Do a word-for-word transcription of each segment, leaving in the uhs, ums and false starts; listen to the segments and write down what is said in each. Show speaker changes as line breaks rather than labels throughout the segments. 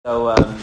So, um,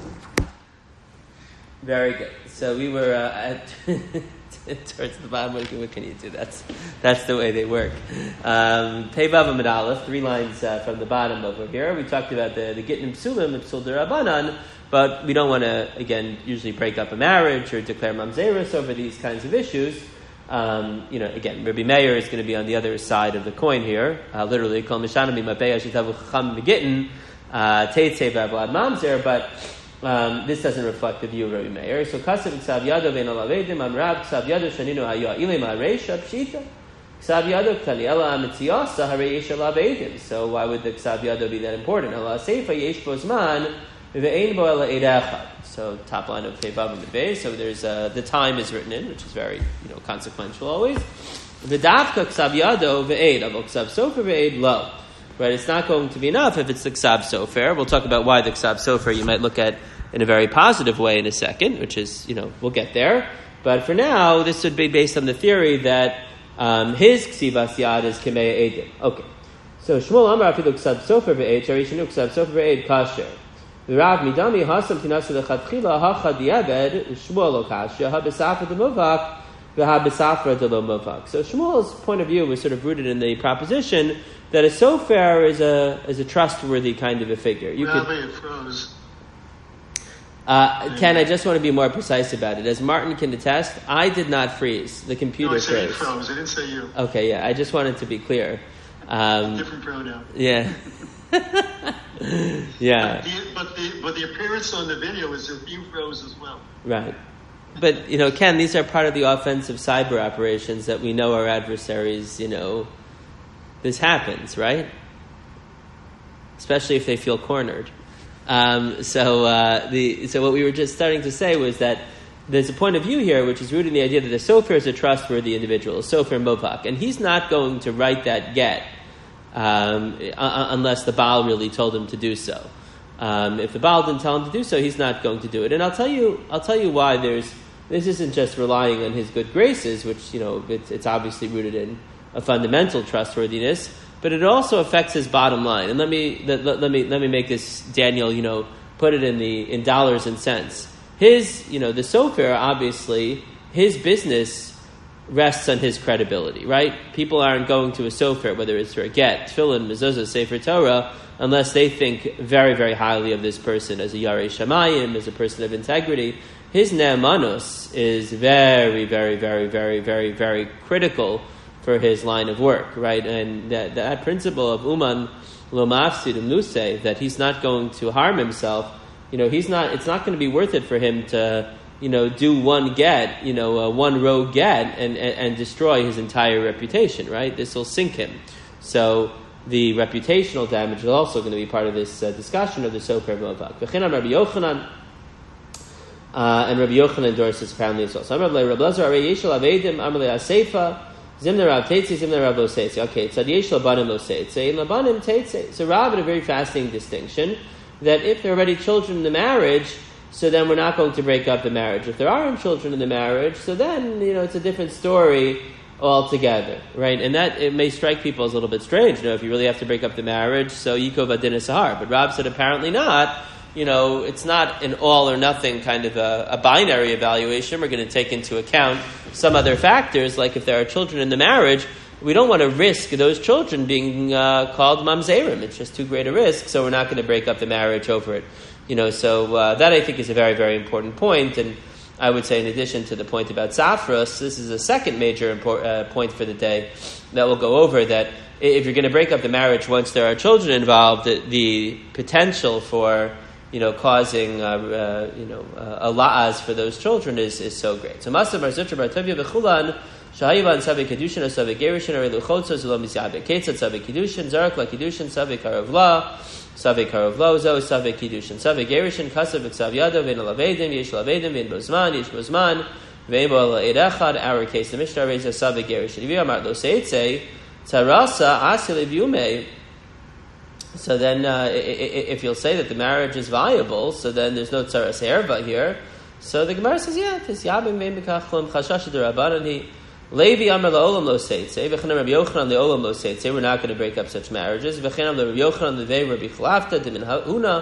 very good. So we were uh, at towards the bottom. What can, what can you do? That's that's the way they work. Um, Pei Vav Amud Aleph, three lines uh, from the bottom over here. We talked about the the Gittin Psulim, the Psul D'Rabbanan, but we don't want to again usually break up a marriage or declare mamzerus over these kinds of issues. Um, you know, again, Rabbi Meir is going to be on the other side of the coin here. Uh, literally, Kol Mishana Mimapei Ashitavu Chacham Begittin. Teitzei v'Avlad Mamzer, but um, this doesn't reflect the view of Rabbi Meir. So Kasav Ksav Yado Vein Alavedim Amrab Ksav Yado Shaninu Hayo Ilei Ma'areisha Pshita Ksav Yado Klaniela Amitziyasa Harei Yesh Alavedim. So why would the Ksav Yado be that important? Allah Seifa Yesh Bozman Ve'ein Bo Ela Eid Echad. So top line of Pei Vav Amud Beis. So there's uh, the time is written in, which is very you know consequential always. V'Davka Ksav Yado Ve'eid Avol Ksav Sofer Ve'eid Lo. Right, it's not going to be enough if it's the Ksav Sofer. We'll talk about why the Ksav Sofer you might look at in a very positive way in a second, which is, you know, we'll get there. But for now, this would be based on the theory that um, his Ksivas Yad is Kemei Eidim. Okay. So Shmuel Amar Afilu Ksav Sofer Ve'ed, Sharishinu Ksav Sofer Ve'ed Kasher. V'Rav Midami Hasam Tinasu Lechatchila Hacha Di'ebed, Shmuel Lo Kasher, HaBesafra Demovak, V'HaBesafra Delo Movak. So Shmuel's point of view was sort of rooted in the proposition that a sofer is a is a trustworthy kind of a figure. You
Rabbi,
could,
it froze.
Uh, Ken, I just want to be more precise about it. As Martin can attest, I did not freeze. The computer
no, I said
froze.
it froze. I didn't say you.
Okay, yeah. I just wanted to be clear. Um,
Different pronoun.
Yeah. Yeah.
But the, but the but the appearance on the video is that you froze as well.
Right. But, you know, Ken, these are part of the offensive cyber operations that we know our adversaries, you know, this happens, right? Especially if they feel cornered. Um, so, uh, the so what we were just starting to say was that there's a point of view here which is rooted in the idea that the sofer is a trustworthy individual, a sofer movak, and he's not going to write that get um, uh, unless the Baal really told him to do so. Um, if the Baal didn't tell him to do so, he's not going to do it. And I'll tell you, I'll tell you why. There's this isn't just relying on his good graces, which you know it's, it's obviously rooted in a fundamental trustworthiness, but it also affects his bottom line. And let me let, let, let me let me make this, Daniel, you know, put it in the in dollars and cents. His, you know, the sofer, obviously, his business rests on his credibility, right? People aren't going to a sofer, whether it's for a get, tefillin, mezuzah, sefer Torah, unless they think very, very highly of this person as a yarei shamayim, as a person of integrity. His ne'emanus is very, very, very, very, very, very critical for his line of work, right? And that, that principle of uman lo mafsid umnuseh, that he's not going to harm himself, you know, he's not, it's not going to be worth it for him to, you know, do one get, you know, uh, one rogue get and, and, and destroy his entire reputation, right? This will sink him. So the reputational damage is also going to be part of this uh, discussion of the sofer movak. V'chinam Rabbi Yochanan, uh, and Rabbi Yochanan endorses apparently as well. So Amar Rabbi Lazar, Arei Yeshel Avedim, Amar Aseifa, Zimna Rav Teitze, Zimna Rav Lo Seitze. Okay, Tzad Yesh Labanim Lo Seitze, and Labanim Teitze. So Rav had a very fascinating distinction that if there are already children in the marriage, so then we're not going to break up the marriage. If there aren't children in the marriage, so then, you know, it's a different story altogether, right? And that, it may strike people as a little bit strange, you know, if you really have to break up the marriage, so Yikov Adin Sahar. But Rav said apparently not. You know, it's not an all or nothing kind of a, a binary evaluation. We're going to take into account some other factors, like if there are children in the marriage, we don't want to risk those children being uh, called mamzerim. It's just too great a risk, so we're not going to break up the marriage over it. You know, so uh, that I think is a very, very important point. And I would say in addition to the point about Zafros, this is a second major import, uh, point for the day that we'll go over, that if you're going to break up the marriage once there are children involved, the, the potential for, you know, causing, uh, uh, you know, uh, a la'az for those children is, is so great. So, Masav Bar Zutra Bar Tovia V'chulan, Shahayivan Savik Kedushin, or Savik Gerishin, or Eluchotzo, Zulom Misyabek Ketzat, Savik Kedushin, Zarak La Kedushin, Savik Haravla, Savik Haravlo, Zo, Savik Kedushin, Savik Gerishin, Kasav V'ksav Yado, Vein Alavedim, Yesh Alavedim, Vein Bozman, Yesh Bozman, Vein Bo Eid Echad, our case, the Mishnah raises Savik Gerishin. If you are Lo Seitze, Tarasa, Asil Ivyume. So then, uh, if you'll say that the marriage is viable, so then there's no tzaras erva here. So the Gemara says, yeah, tis yabim vein bekachlum chashash d'Rabbanan he Levi amar la'olam lo seitze v'chanam Rabbi Yochanan le'olam lo seitze. We're not going to break up such marriages. V'chanam Rabbi Yochanan le'vei Rabbi Chalafta d'min ha'una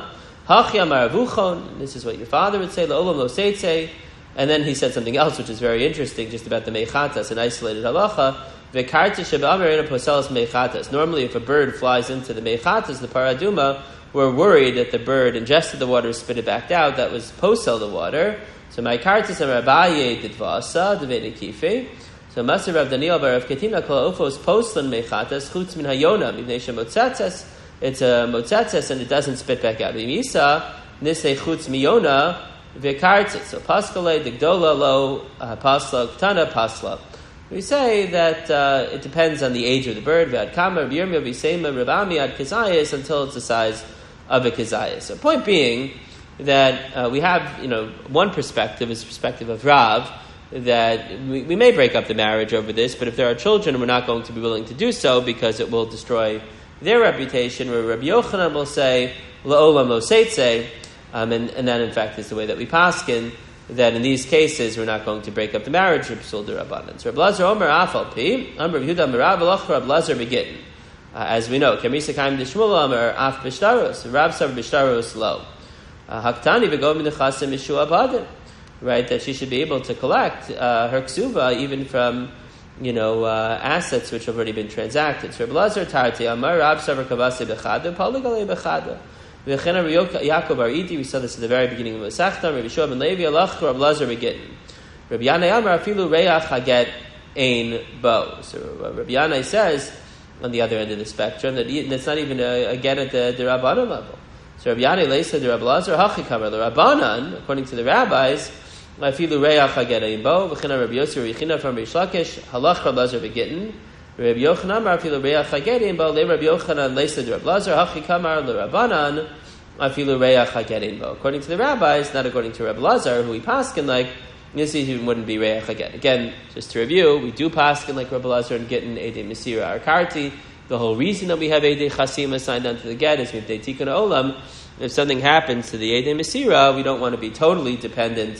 Hachi amar avuchon, this is what your father would say, la'olam lo seitze. And then he said something else, which is very interesting, just about the meichatas, an isolated halacha. V'karta shebe'amar ena poselas meichatas. Normally, if a bird flies into the meichatas, the paraduma, we're worried that the bird ingested the water, spit it back out. That was posel the water. So my kartas amar abaye didvasa devene kife. So Maser Rav Daniel bar Rav Katina kol ofos poslan meichatas chutz min hayona mivnei shemotzatzes. It's a motzatzes and it doesn't spit back out. V'misa nisei chutz miyona v'kartzit. So paskale digdola lo pasla ktana pasla. We say that uh, it depends on the age of the bird. V'ad kama v'yirmiyah v'seima v'rabami ad kizayis until it's the size of a kizayis. So point being that uh, we have, you know, one perspective is the perspective of Rav, that we, we may break up the marriage over this, but if there are children, we're not going to be willing to do so because it will destroy their reputation. Where Rabbi Yochanan will say, La'olam lo seitze, um, and, and that in fact is the way that we paskin, that in these cases we're not going to break up the marriage of Psul D'Rabbanan. So Rabbi Lazar Omer Afal Pi, Amr Yehuda Merav Alach Rabbi Lazar Begittin. As we know, Kemisa Kaim D'Shmul Amr Af B'Shtaros, Rab Sav B'Shtaros Lo. Haktani V'Go Min Nechasim Yeshua Badin. Right, that she should be able to collect uh, her ksuva even from, you know, uh, assets which have already been transacted. So Rabbi Lazar Tarti Amar Rab Savar Kavase Bechada Poligale Bechada. V'chena Yaakov Ariti. We saw this at the very beginning of the Masechta. Rabbi Shua ben Levi Alach Rabbi Lazar Begittin. Rabbi Yanai Amar Afilu Reach Haget Ein Bo. So Rabbi Yanai says on the other end of the spectrum that that's not even a, a get at the, the Rabbanan level. So Rabbi Yanai Leisa the Rabbi Lazar Hachi Kamar the Rabbanan, according to the rabbis. Afilu reach haget ein bo. V'china Rabbi Yossi Rechina from Reish Lakish halach Rabbi Lazar Begittin. Rabbi Yochanan Amar afilu reach haget ein bo. Le Rabbi Yochanan leisa the Rabbi Lazar hachi kamar le Rabbanan afilu reach haget ein bo. According to the rabbis, not according to Rabbi Lazar, who we paskin like, this even wouldn't be reach haget. Again, just to review, we do paskin like Rabbi Lazar and Gittin Eidei Mesira Arkarti. The whole reason that we have Eidei Chasima signed onto the get is Mivdei Tikkun Olam. If something happens to the Eidei Mesira, we don't want to be totally dependent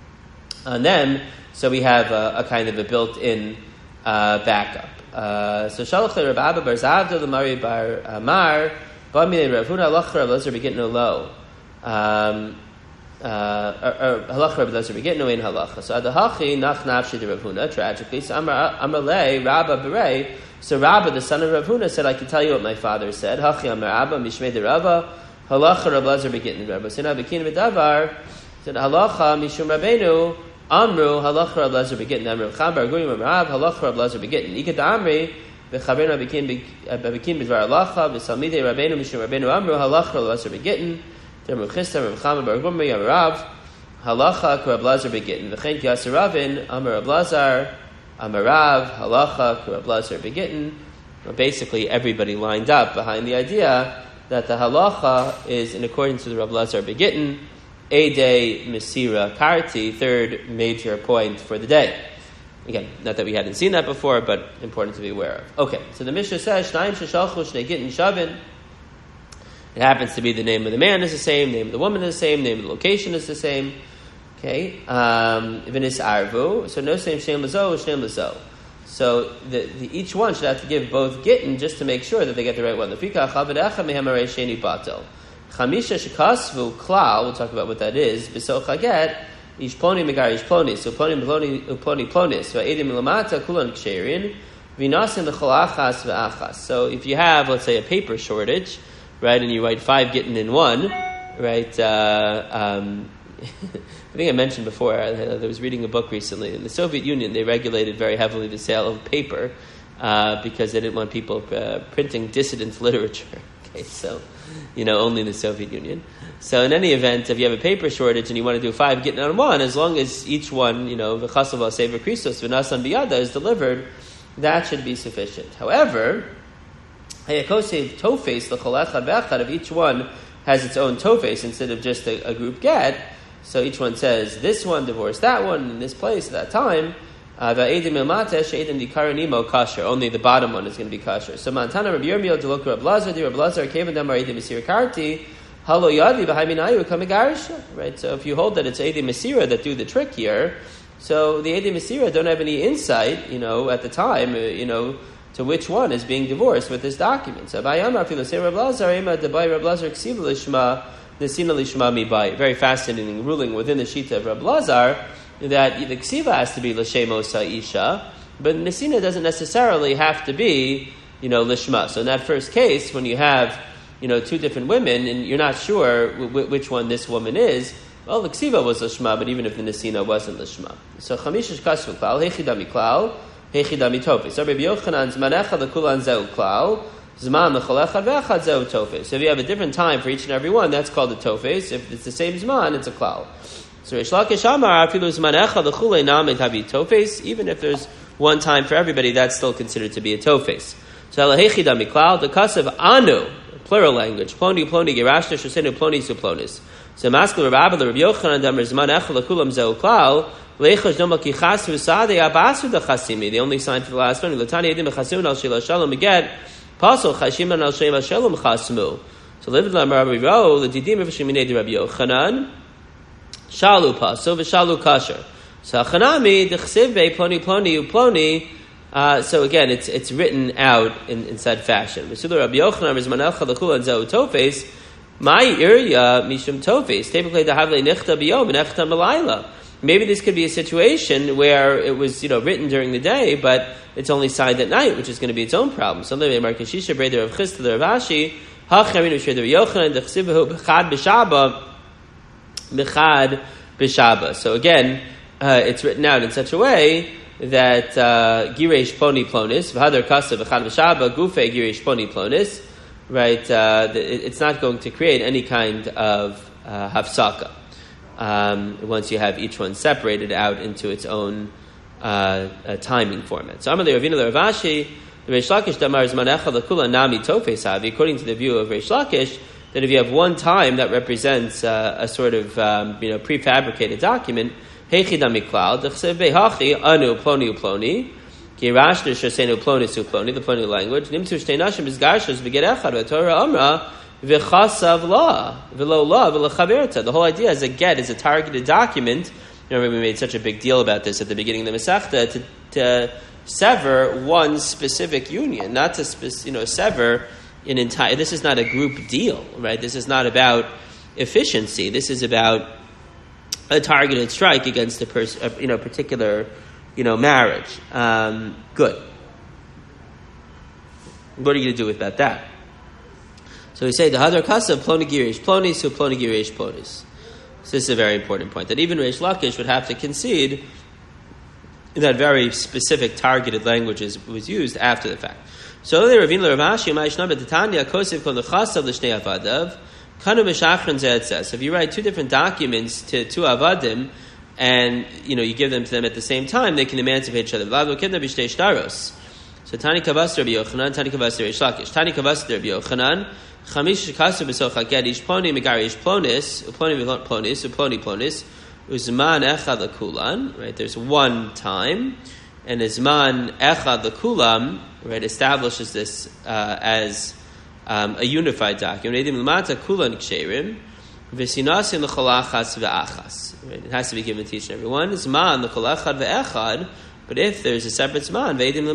on them, so we have a, a kind of a built-in uh, backup. Uh, so Shalach le Rav Abba bar Zavda l'Mari bar Amar b'amei Rav Huna halach Rav Lazar Begittin lo halach Rav Lazar Begittin ein halacha. So adahachi nach nafshi de Rav Huna tragically. So Amar Amar le Rabba berei. So Rabba, the son of Rav Huna, said, I can tell you what my father said. Hachi Amar Abba mishmei de Rabba halach Rav Lazar Begittin Rabba. So now Bekin Medavar said halacha mishum Rabbeinu. Amru halach Rav Lazar Begittin. Amru Chabar Gurim Rav halach Rav Lazar Begittin. Ikat Amri v'chaberna Bekin Bekin b'dvar halacha v'salmidei Rabbeinu mishum Rabbeinu Amru halach Rav Lazar Begittin. Amru Chisda Rav Chabar Bar Gurim Rav halacha Rav Lazar Begittin. V'chein Yasser Ravin Amru Rav Lazar Amar Rav halacha Rav Lazar Begittin. Basically, everybody lined up behind the idea that the halacha is in accordance with Rav Lazar Begittin. Eidei Mesira Karti, third major point for the day. Again, not that we hadn't seen that before, but important to be aware of. Okay, so the Mishnah says, Shnayim Sheshalchu Shnei Gittin Shavin. It happens to be the name of the man is the same, name of the woman is the same, name of the location is the same. Okay, um, Vinis Arvu. So no same Shem Lazo, Shem Lazo. So the, the, each one should have to give both Gittin just to make sure that they get the right one. The Fika Chavadecha Mehem Arei Sheni Batel. Chamisha shekasvu klal, we'll talk about what that is. B'so chaget, ish ploni megar ish ploni. So ploni ploni ploni plonis. Va'edim milamata kulan ksherin. V'nasim l'chol achas v'achas. So if you have, let's say, a paper shortage, right, and you write five Gittin in one, right, uh, um, I think I mentioned before, I, I was reading a book recently. In the Soviet Union, they regulated very heavily the sale of paper uh, because they didn't want people uh, printing dissident literature. Okay, so, you know, only in the Soviet Union. So in any event, if you have a paper shortage and you want to do five Gittin on one, as long as each one, you know, v'chasav sever Christos v'nasan biyada is delivered, that should be sufficient. However, hayakosev tofes l'chol echad v'echad, if each one has its own tofes instead of just a, a group get, so each one says, this one divorced that one in this place at that time, only the bottom one is going to be kosher. So Mantana Rabbi Yirmiyah Delok Rabbi Lazar, the Rabbi Lazar Kevin Damar Eidei Mesira Karti, Halo Yadi B'Haiminayu Kamigarisha. Right. So if you hold that it's Eidei Mesira that do the trick here, so the Eidei Mesira don't have any insight, you know, at the time, uh, you know, to which one is being divorced with this document. So Bayamar Filosei Rabbi Lazar Ema Debai Rabbi Lazar Ksiv Lishma Nesina lishma mi bayi. Very fascinating ruling within the Shita of Rabbi Lazar that the ksiva has to be l'shem osa isha, but nesina doesn't necessarily have to be, you know, lishma. So in that first case, when you have, you know, two different women and you're not sure w- w- which one this woman is, well, the ksiva was lishma, but even if the nesina wasn't lishma. So chamishish kasu klal, hechidami klal, hechidami tofes. So Rabbi Yochanan zmanecha l'kulan zeu klal, zman l'cholechad ve'echad zeu tofes. So if you have a different time for each and every one, that's called a tofes. If it's the same zman, it's a klal. So Reish Lakish Amar, afilu zmanecha l'chulei named habi tofes, even if there's one time for everybody, that's still considered to be a tofes. So alahechidami klal, the kasav anu, plural language, ploni ploni gerashna shosenu ploni suplonis. So maskul Rabbi Rabbi Yochanan damer zman echad l'kulam zeu klal, leichos doma ki chasu sadei abasu dachasimi. The only sign for the last one, l'tani edim chasun al shila shalom again, pasol chashiman al shem shalom chasmu. So live Rabbi Rabbi Ro, the didim of Sheminei Rabbi Yochanan, shalu pasol v'shalu kasher. So chanami dechsiv be ploni ploni uploni. Uh, so again, it's it's written out in, in said fashion. Maybe this could be a situation where it was, you know, written during the day, but it's only signed at night, which is going to be its own problem. So again, uh, it's written out in such a way that gireish ploni plonis v'hadar kasa v'chad v'shaba gufe gireish ploni plonis, right? Uh, it's not going to create any kind of uh, hafsaka um, once you have each one separated out into its own uh, uh, timing format. So Amalei Ravina Ravashi, the Reish Lakish damar zmanecha l'kula nami tofes havi, according to the view of Reish Lakish, that if you have one time that represents uh, a sort of um, you know prefabricated document. Hechidami klal, dechsev behachi anu ploni uploni, ki rashner shosenu plonis uploni, the ploni language. Nimtu shtei nashim bizgarshos v'get echad v'torah amra v'chasav la v'lo la v'lechaverta. The whole idea is a get is a targeted document. Remember, we made such a big deal about this at the beginning of the Masechta to, to sever one specific union, not to spe- you know sever an entire. This is not a group deal, right? This is not about efficiency. This is about a targeted strike against a, pers- a you know particular you know marriage. Um, good. What are you going to do about that? So we say the hadar kasa ploni girish plonis so ploni girish plonis. So this is a very important point that even Reish Lakish would have to concede that very specific targeted language is, was used after the fact. So there Ravina Ravashi Ma'ishnam Titania Kosiv Kol Nechasav L'Shnei Avadav. If you write two different documents to two avadim, and you know you give them to them at the same time, they can emancipate each other. So Tani Kavas Rabbi Yochanan, Tani Kavas Reish Lakish, Tani Kavas Rabbi Yochanan, Chamish Kasu B'Socha Gedish Ploni Megarish Plonis, Uploni Plonis, Uploni Plonis, Uzman Echad L'Kulan. Right, there's one time, and Uzman Echad L'Kulam, right, establishes this uh, as Um, a unified document. It has to be given to each and every one. But if there's a separate zman,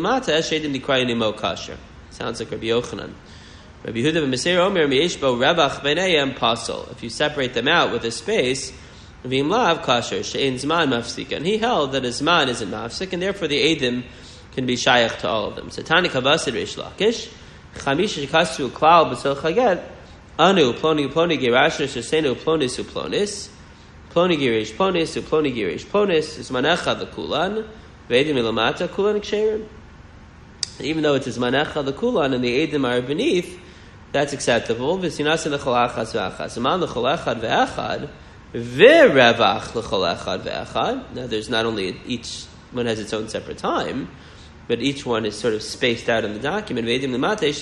sounds like Rabbi Yochanan. Rabbi Yehuda b'Meseir Omer miyeshbo revach b'neihem pasol. If you separate them out with a space, v'im lav kasher she'en zman mafsik, and he held that a zman isn't mafsik, and therefore the edim can be shayach to all of them. So Tani Kavasid Reish Lakish. Chamish kasu klal b'sol chaget anu ploni ploni girashner shesenu plonis uplonis ploni girish plonis uploni girish plonis is manecha the kulan ve'edim ilamata kulan ksherim. Even though it's manecha the kulan and the edim are beneath, that's acceptable. V'sinas lecholachas ve'achas aman lecholechad ve'achad ve'revach lecholechad ve'achad. Now there's not only each one has its own separate time, but each one is sort of spaced out in the document. It's not the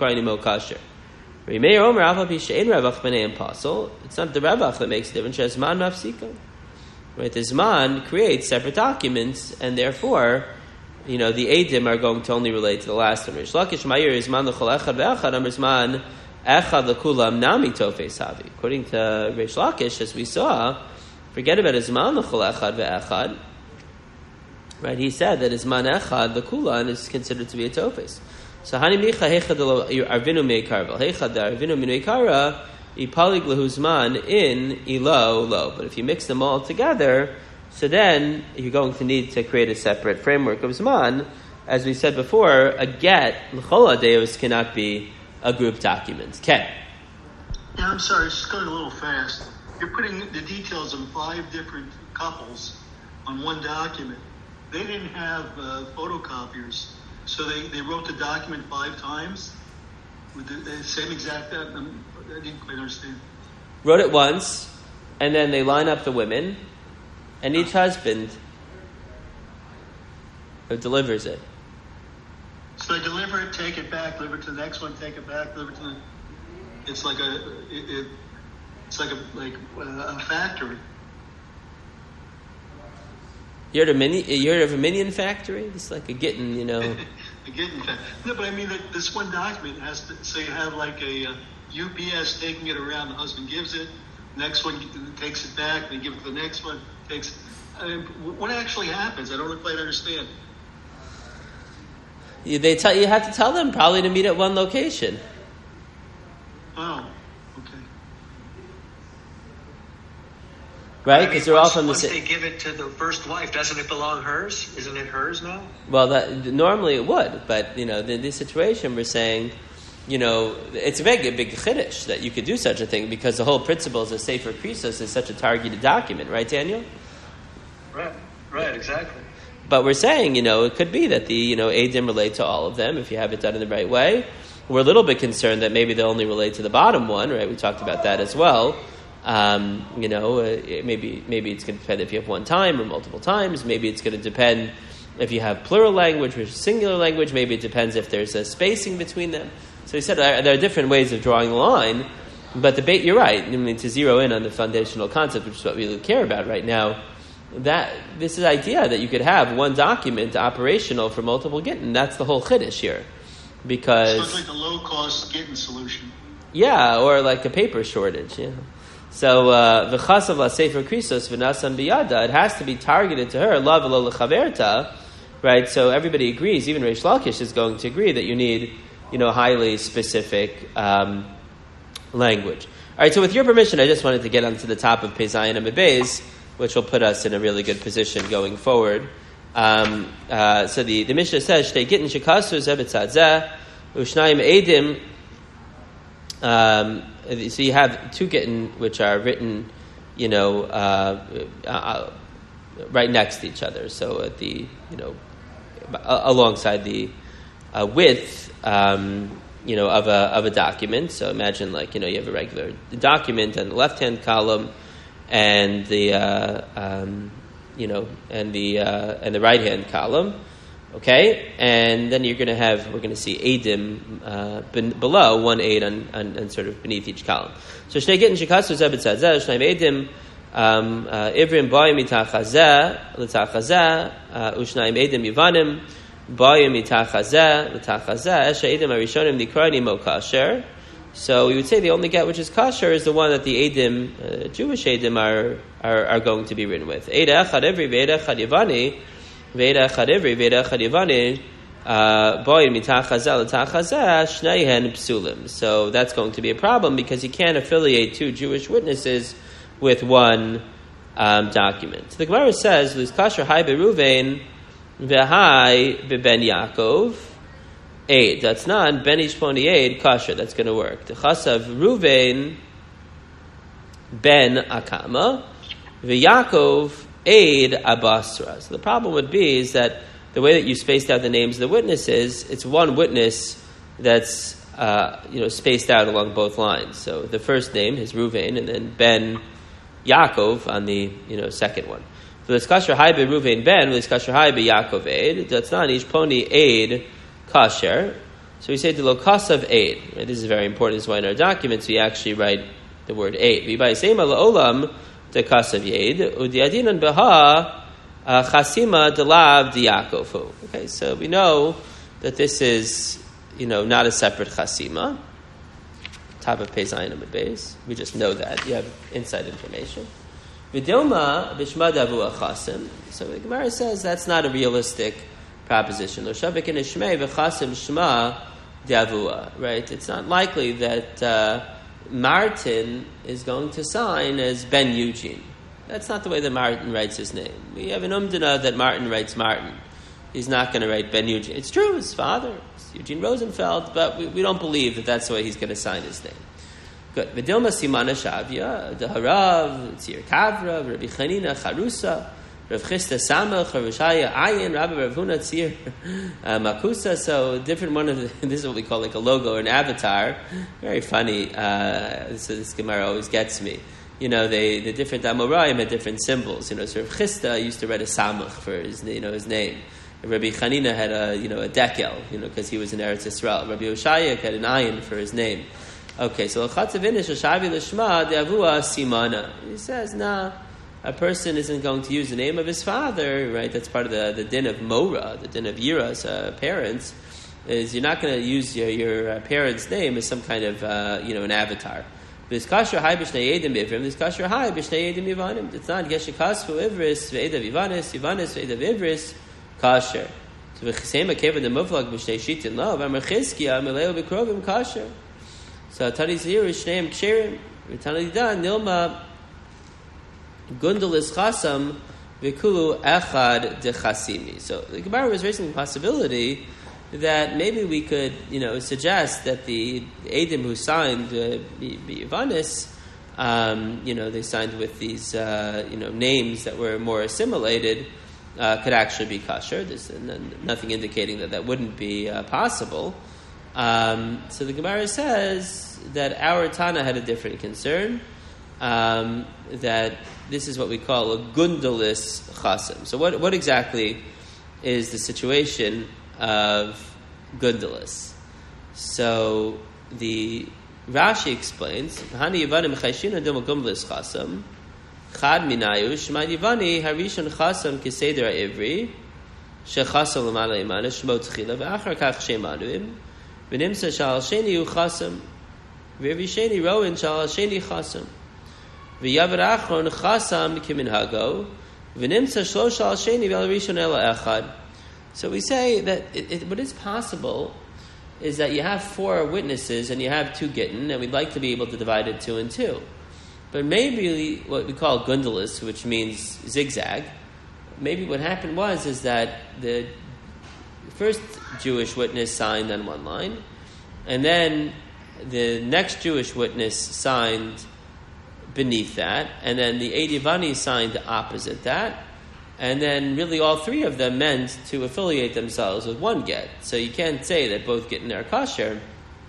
revach that makes a difference. Right? The zman creates separate documents, and therefore, you know, the edim are going to only relate to the last one. Reish Lakish Ma'ir is man l'chol echad ve'echad, amar zman echad l'kulam nami tofes havi. According to Reish Lakish, as we saw, forget about zman l'chol echad ve'echad. Right, he said that his man echad, the kulan, is considered to be a tofes. So hani micha hechad arvinu meikara, hechad arvinu meikara ipalig lehuzman in ilo lo. But if you mix them all together, so then you're going to need to create a separate framework of zman. As we said before, a get l'chol hadeos cannot be a group document. Ken.
Yeah, I'm sorry, it's just going a little fast. You're putting the details of five different couples on one document. They didn't have uh, photocopiers, so they, they wrote the document five times with the, the same exact. Uh, um, I didn't quite understand.
Wrote it once, and then they line up the women, and each husband delivers it.
So they deliver it, take it back, deliver it to the next one, take it back, deliver it to the. It's like a. It, it, it's like a like a factory.
You heard of mini? You heard of a minion factory? It's like a Gittin, you know.
A Gittin factory. No, but I mean that this one document has to. So you have like a uh, U P S taking it around. The husband gives it. Next one takes it back. They give it to the next one. Takes. I mean, what actually happens? I don't quite understand.
You, they tell you have to tell them probably to meet at one location.
Oh, okay.
Right, because they're all from the same.
Once they give it to the first wife, doesn't it belong hers? Isn't it hers now?
Well, that, normally it would, but you know, in this situation, we're saying, you know, it's a big, a big chiddush that you could do such a thing because the whole principle is a Sefer Krisos is such a targeted document, right, Daniel?
Right, right, exactly.
But we're saying, you know, it could be that the, you know, Eidim relate to all of them if you have it done in the right way. We're a little bit concerned that maybe they'll only relate to the bottom one, right? We talked about that as well. Um, you know, uh, maybe maybe it's going to depend if you have one time or multiple times. Maybe it's going to depend if you have plural language versus singular language. Maybe it depends if there's a spacing between them. So he said uh, there are different ways of drawing the line. But the bait, you're right. I mean, to zero in on the foundational concept, which is what we really care about right now, that this is the idea that you could have one document operational for multiple Gittin. That's the whole chiddush here. Because
so it's like a low-cost Gittin solution.
Yeah, or like a paper shortage, yeah. So the v'chasav la sefer krisos v'nasan biyada, it has to be targeted to her, la v'lo lechaverta, right? So everybody agrees, even Reish Lakish is going to agree that you need, you know, highly specific um, language. All right, so with your permission, I just wanted to get onto the top of Pei Zayin and Beis, which will put us in a really good position going forward. Um, uh, so the, the Mishnah says, Shtei Gittin shekasu zebetzadzeh, u'shnayim edim. Um, so you have two Gittin which are written, you know, uh, uh, right next to each other. So at the, you know, alongside the uh, width, um, you know, of a of a document. So imagine, like, you know, you have a regular document on the left-hand column, and the uh, um, you know, and the uh, and the right-hand column. Okay, and then you're going to have, we're going to see Eidim uh, ben, below, one aid on, on, on sort of beneath each column. So Shnei Gittin shekasu zeh b'tzadzeh, Shnei Eidim Ivrim ba'yim mitach hazeh l'tach hazeh, u'shnayim Eidim Yivanim ba'yim mitach hazeh l'tach hazeh, eshe Eidim harishonim nikrani mo kasher. So we would say the only get which is kasher is the one that the Eidim, uh, Jewish Eidim, are, are are going to be written with. Eid echad ivri ve'eid echad Yivani. Veda Chadivri, Veda Chadivani, Boy Mitach Hazel, Tachazah, Shneihen Psulim. So that's going to be a problem because you can't affiliate two Jewish witnesses with one um, document. So the Gemara says, Luz Kasher Hai Beruvain, Vehai Beben Yaakov, Eid. That's not Ben Ishponi Eid, Kasher. That's going to work. The Chasav Ruvain, Ben Akama, Ve'Yaakov, Aid Abasra. So the problem would be is that the way that you spaced out the names of the witnesses, it's one witness that's uh, you know spaced out along both lines. So the first name is Ruvain, and then Ben Yaakov on the you know second one. So the Kasher Hai be Ruvain Ben, the Kasher Hai be Yaakov Aid. That's not Ishponi Aid Kasher. So we say the Lokasav Aid. Right? This is very important. This is why in our documents we actually write the word Aid. V'bay Seima La'olam the Kasav Yed, Udiadinan Baha Chasima Delav Diakofu. Okay, so we know that this is, you know, not a separate Chasima. Top of Pei Zayin and Beis. We just know that. You have inside information. Vidilma Bishma Davu Chasim. So the Gemara says that's not a realistic proposition. Lo Shavik in Ishmei V'Chasim Shma Davua. Right? It's not likely that uh, Martin is going to sign as Ben Eugene. That's not the way that Martin writes his name. We have an umdana that Martin writes Martin. He's not going to write Ben Eugene. It's true, his father is Eugene Rosenfeld, but we, we don't believe that that's the way he's going to sign his name. Good. Vidilma Simana Shavya, the Harav, Tzir Kavra, Rabbi Chanina Charusa, Rav Chista Samach, Rav Shaya Ayin, Rabbi Rav Huna Tzir Makusa. So different one of the, this is what we call like a logo or an avatar. Very funny. Uh, this, this Gemara always gets me. You know, they the different Amoraim had different symbols. You know, so Rav Chista used to write a Samach for his you know his name. Rabbi Chanina had a you know a dekel, you know, because he was in Eretz Yisrael. Rabbi Oshaya had an ayin for his name. Okay, so l'chatzavinish Hashavi l'shma de'avua simana. He says, nah, a person isn't going to use the name of his father, right? That's part of the, the din of Mora, the din of Yiras, uh, parents, is you're not going to use your, your uh, parent's name as some kind of, uh, you know, an avatar. This kasher hai b'shnei yedim ivrim, this kasher hai b'shnei yedim yivanim. It's not yeshikasfu ivris, ve'edav yivanis, yivanis, ve'edav ivris, kasher. So v'chisema keva the muflag b'shnei shitin love, amar chizkiya, meleo v'krovim kasher. So Tani Zir is Shneim Ksherim. Tani Dan Nilma Gundalis Chasam Vikulu Echad De Chasimi. So the Gemara was raising the possibility that maybe we could, you know, suggest that the Eidim who signed uh, Bivanis, um, you know, they signed with these, uh, you know, names that were more assimilated, uh, could actually be kosher. There's nothing indicating that that wouldn't be uh, possible. Um, so the Gemara says that our Tana had a different concern, um, that this is what we call a gundalis chasam. So what what exactly is the situation of gundalis? So the Rashi explains, Hani Yivanim Chayshina Dil Gundalis Chasam, Chad Minayu, Shema Yivani, Harishon Chasam Kiseder Ivri, Shechasam Lamala Imana, Shmo Tchila, V'achar Kach Shemanuim, V'nimsa Shal Sheni Yu Chasam, V'Visheni Rowan Shal Sheni Chasam, V'Yavar Achron Chasam Kimin Hago, V'nimsa Shlo Shal Sheni V'Al Rishon Ela Echad. So we say that it, it, what is possible is that you have four witnesses and you have two gittin, and we'd like to be able to divide it two and two. But maybe what we call gundalis, which means zigzag, maybe what happened was is that the first Jewish witness signed on one line, and then the next Jewish witness signed beneath that, and then the Eidivani signed opposite that, and then really all three of them meant to affiliate themselves with one get. So you can't say that both get in are kosher,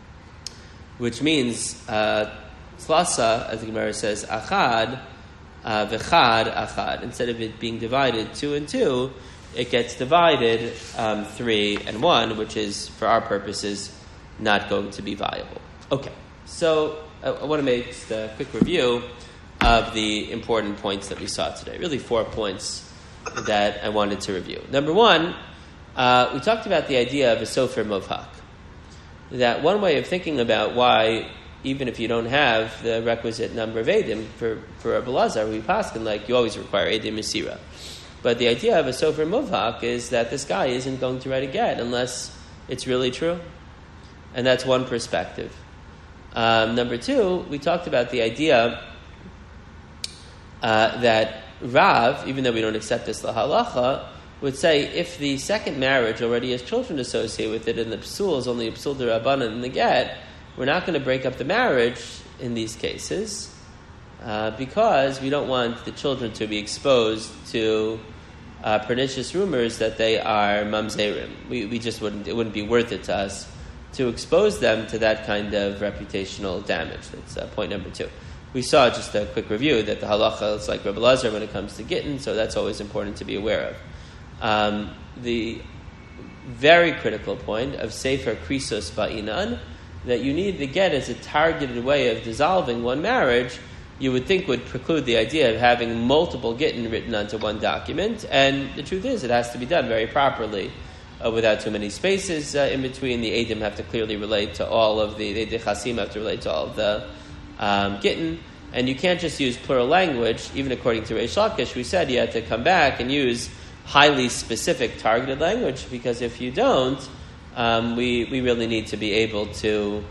which means uh, tlasa, as the Gemara says, achad, uh, v'chad, achad. Instead of it being divided two and two, it gets divided um, three and one, which is, for our purposes, not going to be viable. Okay, so I, I want to make just a quick review of the important points that we saw today. Really four points that I wanted to review. Number one, uh, we talked about the idea of a sofer movhak. That one way of thinking about why, even if you don't have the requisite number of edim for for a belazar, we paskin like you always require edim mesira. But the idea of a sofer movhak is that this guy isn't going to write a get unless it's really true, and that's one perspective. Um, number two, we talked about the idea uh, that Rav, even though we don't accept this lahalacha, would say if the second marriage already has children associated with it and the psul is only a psul d'Rabbanan in the get, we're not going to break up the marriage in these cases uh, because we don't want the children to be exposed to uh, pernicious rumors that they are mamzerim. We, we just wouldn't, it wouldn't be worth it to us to expose them to that kind of reputational damage. That's uh, point number two. We saw just a quick review that the halacha is like Rebbe Lazar when it comes to gittin, so that's always important to be aware of. Um, the very critical point of Sefer Krisos Ba'inan, that you need the get as a targeted way of dissolving one marriage, you would think would preclude the idea of having multiple gittin written onto one document, and the truth is it has to be done very properly, uh, without too many spaces uh, in between. The Eidim have to clearly relate to all of the, the Chasim have to relate to all of the Um, gittin, and you can't just use plural language. Even according to Reish Lakish, we said you have to come back and use highly specific targeted language, because if you don't, um, we we really need to be able to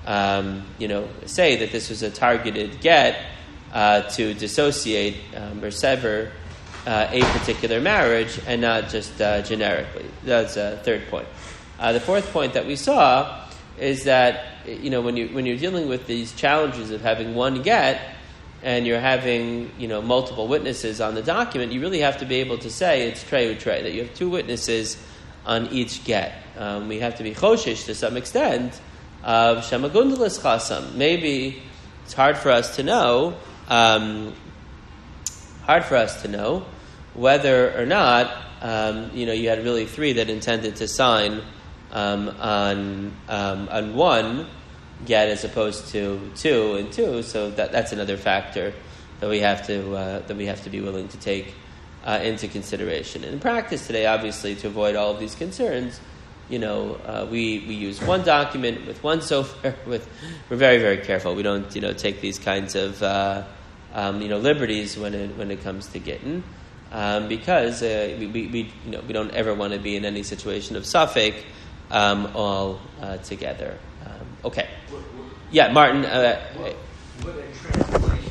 um, you know, say that this was a targeted get uh, to dissociate um, or sever uh, a particular marriage and not just uh, generically. That's a third point. Uh, the fourth point that we saw is that, you know, when you when you're dealing with these challenges of having one get and you're having, you know, multiple witnesses on the document, you really have to be able to say it's trey u trey, that you have two witnesses on each get. Um, we have to be choshish to some extent of shemagundalis chasam. Maybe it's hard for us to know, um, hard for us to know whether or not, um, you know, you had really three that intended to sign um, on um, on one get as opposed to two and two. So that that's another factor that we have to uh, that we have to be willing to take uh, into consideration. And in practice today, obviously, to avoid all of these concerns, you know, uh, we we use one document with one sofer. With we're very very careful. We don't you know take these kinds of uh, um, you know liberties when it when it comes to gittin, um, because uh, we, we we you know we don't ever want to be in any situation of suffix um, all uh, together. Um, okay, yeah, Martin. Uh,
what, what a translation